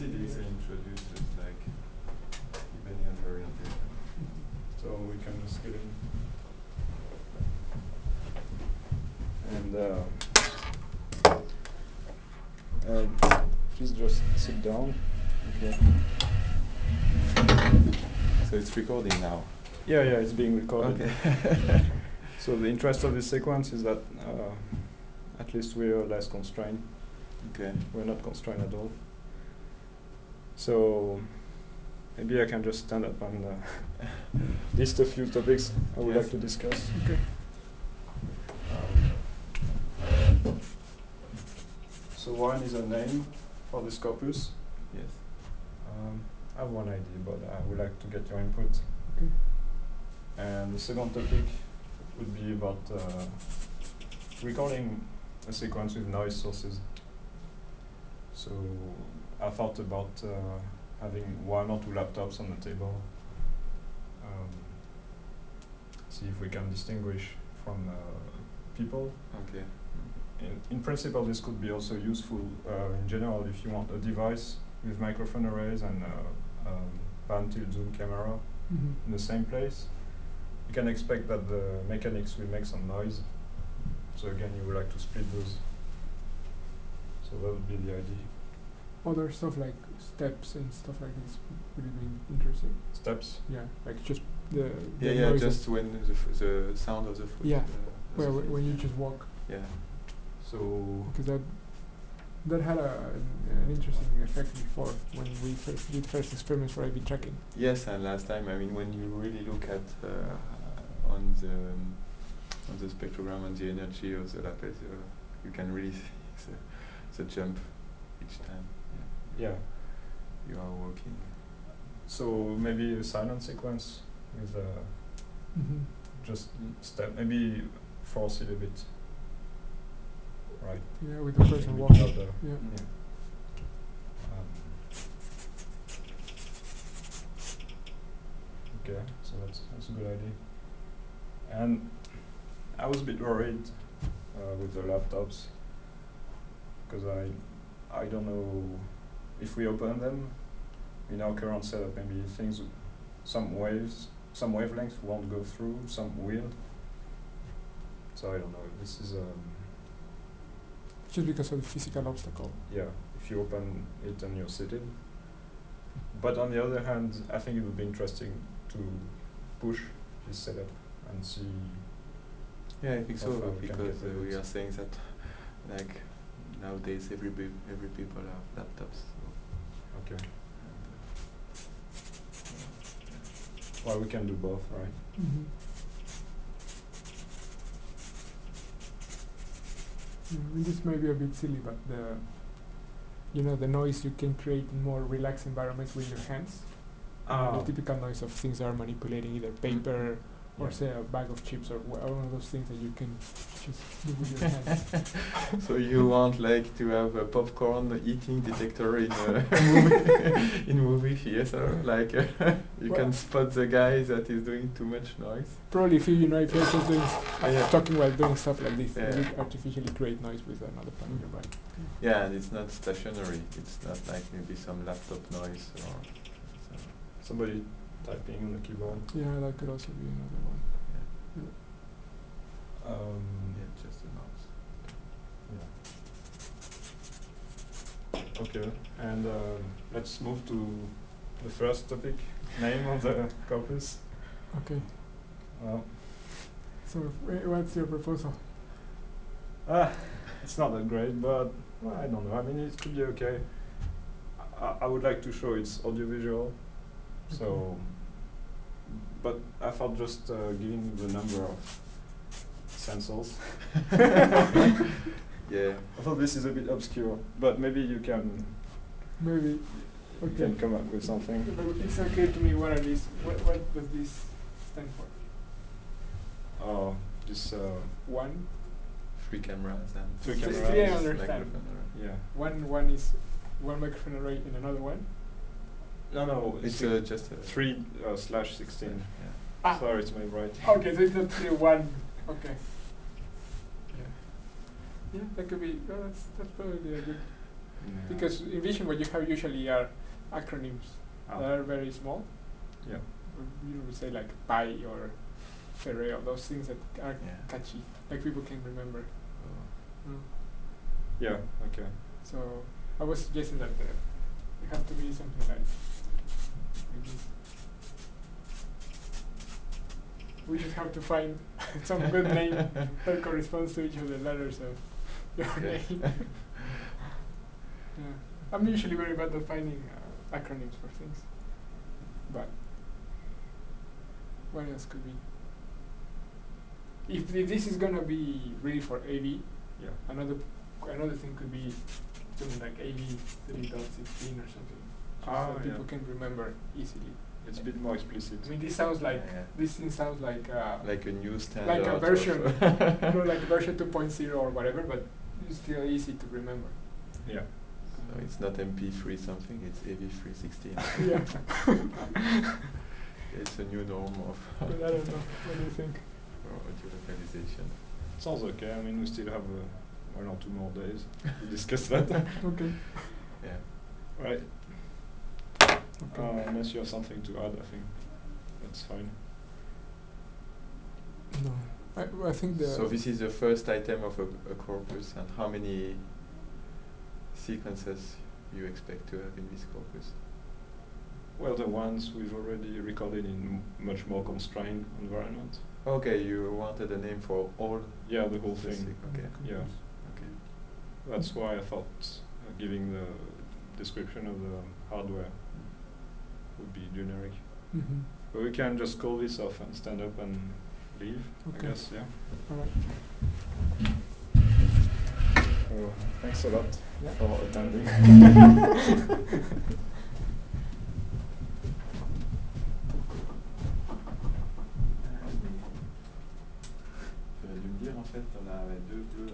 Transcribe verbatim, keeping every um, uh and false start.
T D X introduces like depending on the orientation. So we can just get in. And uh, uh, please just sit down. Okay. So it's recording now. Yeah, yeah, it's being recorded. Okay. So the interest of this sequence is that uh, at least we are less constrained. Okay. We're not constrained at all. So maybe I can just stand up and uh, list a few topics I would Yes. like to discuss. Okay. Um, so one is a name for this corpus. Yes. Um, I have one idea, but I would like to get your input. Okay. And the second topic would be about uh, recording a sequence with noise sources. So I thought about uh, having one or two laptops on the table. Um, see if we can distinguish from uh, people. Okay. In, in principle, this could be also useful uh, in general if you want a device with microphone arrays and uh, um, pan tilt zoom camera Mm-hmm. in the same place. You can expect that the mechanics will make some noise. So again, you would like to split those. So that would be the idea. Other stuff like steps and stuff like this would have been interesting. Steps. Yeah, like just the, the Yeah, yeah. noise Just of, when the f the sound of the foot. Yeah. Uh, of where the wh- feet, when you yeah. just walk, Yeah. So because that that had a, an, an interesting effect before when we first did first experiments for A B tracking. Yes, and last time, I mean, when you really look at uh, on the um, on the spectrogram and the energy of the lapis, uh, you can really see the, the jump each time. Yeah. yeah. You are walking. So maybe a silent sequence with uh, Mm-hmm. just step, maybe force it a bit. Right. Yeah, with the person Maybe walking. louder. Yeah. Yeah. Um, okay, so that's that's a good idea. And I was a bit worried uh, with the laptops because I I don't know if we open them in our current setup, maybe things, some waves, some wavelengths won't go through, some will. So I don't know. This is um, Just because of the physical obstacle. yeah, if you open it and you're seated. But on the other hand, I think it would be interesting to push this setup and see. Yeah, I think how so, far we can because get uh, with we it. are saying that like nowadays every be- every people have laptops. So, Okay. and, uh, Well, we can do both, right? Mm-hmm. Yeah, I mean, this may be a bit silly, but the you know the noise you can create in more relaxed environments with your hands. Uh, the typical noise of things that are manipulating either paper or Yeah. say a bag of chips or wha- one of those things that you can just do with your hands. so you want like to have a popcorn eating detector in a movie in movie theater, like uh, you Well- can spot the guy that is doing too much noise. Probably if you you know if you're just doing s- Oh, yeah. talking while doing stuff like this, Yeah. you artificially create noise with another part of your body. Yeah, and it's not stationary. It's not like maybe some laptop noise or. So, Somebody typing on the keyboard. Yeah, that could also be another one. yeah. Yeah. Um, Yeah, just a noise. yeah. Okay, and um, let's move to the first topic, name of the corpus. Okay. Well, So wh- what's your proposal? ah, it's not that great, but well, I don't know. I mean, it could be okay. I, I would like to show it's audiovisual, so. But I thought just uh, giving the number of sensors. Yeah. I thought this is a bit obscure, but maybe you can Maybe. you Okay. can come up with something. But it's unclear to me what are these. What what does this stand for? Oh, this uh, One. Three cameras and Three Three- cameras. three I understand. microphone array. yeah. One one is one microphone array in another one. No, no, It's si- uh, just a three uh, slash sixteen. Yeah. Ah. Sorry, it's my right. Okay, so it's not three one. Okay. Yeah. Yeah, that could be. Oh, that's that's probably a good Yeah. Because in Vision what you have usually are acronyms Ah. that are very small. Yeah. You would say like Pi or Ferreo, those things that are Yeah. catchy, like people can remember. Oh. Mm. Yeah. Okay. So I was suggesting that uh, it has to be something like, like this. We just have to find some good name that corresponds to each of the letters of your Okay. name. Yeah. I'm usually very bad at finding uh, acronyms for things. But what else could be? If, if this is gonna be really for A V, Yeah. another another thing could be something like A V three point sixteen or something, just Ah, so people yeah. can remember easily. It's a bit more explicit. I mean, this sounds like Yeah, yeah. this thing sounds like uh, Like a new standard. like a of- version, you know, like version two point oh or whatever, but it's still easy to remember. Yeah. So it's not M P three something, it's A V three sixteen. Yeah. It's a new norm of But I don't know. What do you think? for audio localization. Sounds okay. I mean, we still have uh, one or two more days to discuss that. Okay. Yeah. Right. Okay. Uh, unless you have something to add, I think that's fine. No, I, well, I think the. So this is the first item of a, a corpus, and how many sequences you expect to have in this corpus? Well, the ones we've already recorded in m- much more constrained environment. Okay, you wanted a name for all. Yeah, the whole the thing. sequ- Okay. Yeah. Okay. That's why I thought uh, giving the description of the hardware would be generic. Mm-hmm. But we can just call this off and stand up and leave, Okay. I guess, yeah. All right. Oh, thanks a lot Yeah. for attending. Tu aurais dû me dire en fait, on a deux bleus.